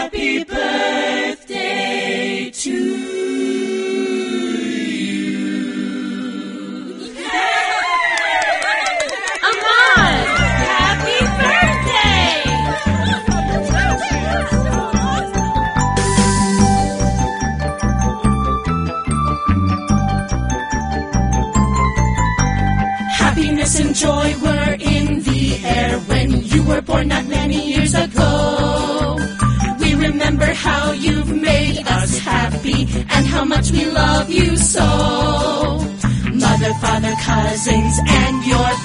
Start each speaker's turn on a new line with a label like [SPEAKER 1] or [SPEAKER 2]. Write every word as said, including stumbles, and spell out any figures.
[SPEAKER 1] Happy birthday to you.
[SPEAKER 2] Ahmad, happy birthday!
[SPEAKER 1] Happiness and joy were in the air when you were born not many years ago. We remember how you've made us happy and how much we love you so. Mother, father, cousins, and your